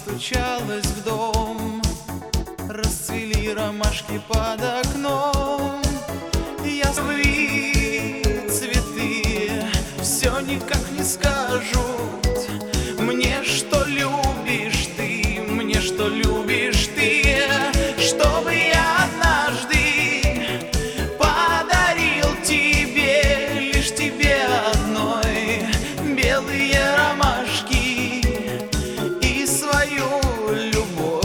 постучалась в дом, расцвели ромашки под окном. Я любви цветы все никак не скажут мне, что любишь ты, мне, что любишь ты, чтобы я однажды подарил тебе, лишь тебе одной, белые ромашки и свою любовь.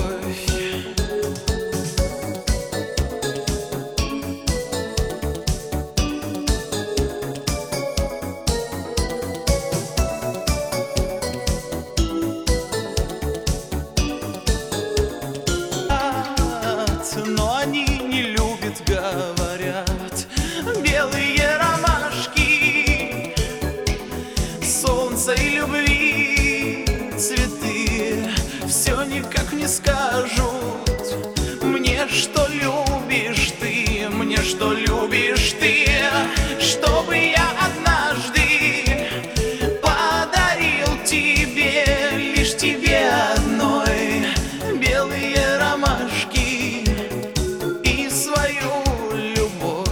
Но они не любят, говорят, белые ромашки, солнца и любви цветы все никак не скажут мне, что любишь ты, мне, что любишь ты, чтобы я однажды подарил тебе, лишь тебе одной, белые ромашки и свою любовь.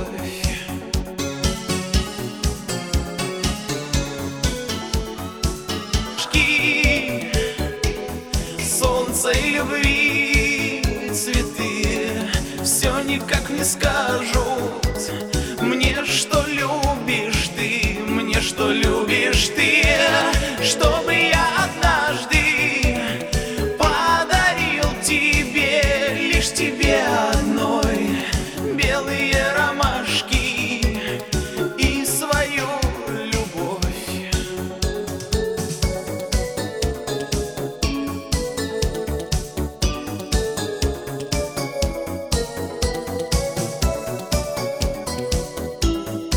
Солнца и любви цветы все никак не скажут мне, что любишь ты, мне, что любишь ты, чтобы я однажды подарил тебе, лишь тебе